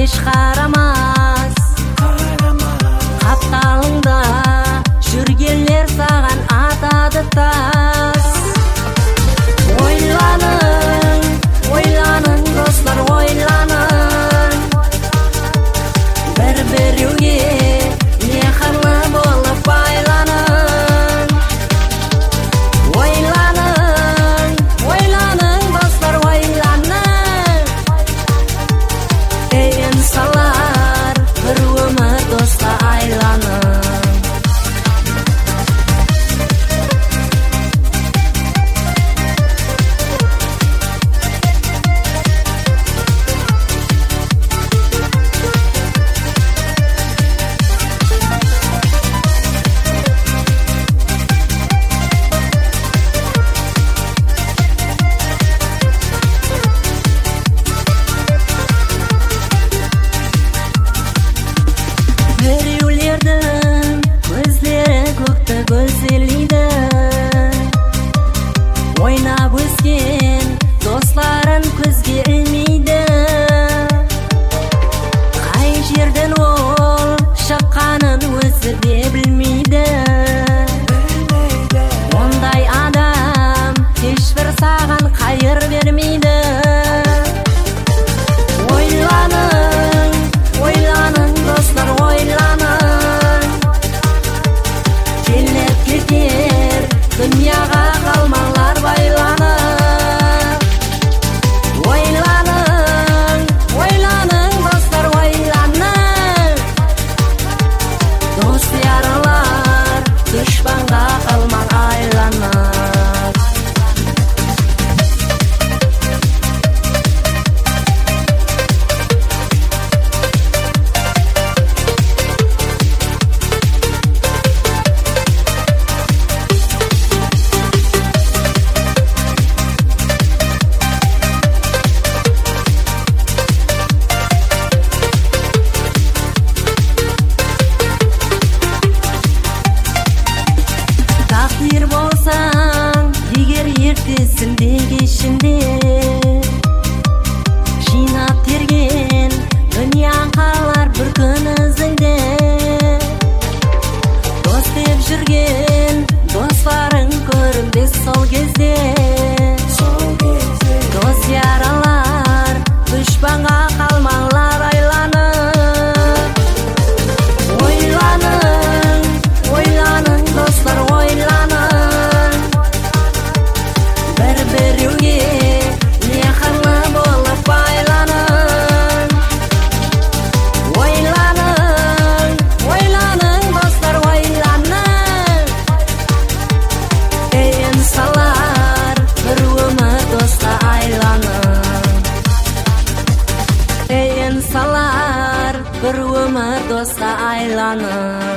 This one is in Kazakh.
еш қарамас. Қапталыңда жүргенлер саған атады тас. Ойланын достар, ойланын. Бір-біреуге мехірлі болып байланын. Ойланын достар, ойланын. Ей инсанлар, бір өмір досқа айланын. Біреулердің көздері көкті көздерлейді. Ойнап өскен достарын көзге ілмейді. Қай жерден ол шыққанын өзі де білмейді. Ондай адам ешбір саған қайыр бермейді. Ойланын достар, ойланын. Келіп кетер дүнияға қалмаңлар байланып. Ойланын достар, ойланын. Дос яралар дұшпанға қалмаң айланып. Тақдир болсаң, егер ертесінде кешінде, жинап терген дүнияң қалар бір күн ізіңде. Дос деп жүрген достарың көрінбес сол кезде. Дос яралар дұшпанға қалмаңлар айланып. Ойланын достар, ойланын. Бір-біреуге мехірлі болып байланын. Ойланын достар, ойланын. Ей инсанлар, бір өмір досқа айланын. Ей инсанлар, бір өмір досқа айланын.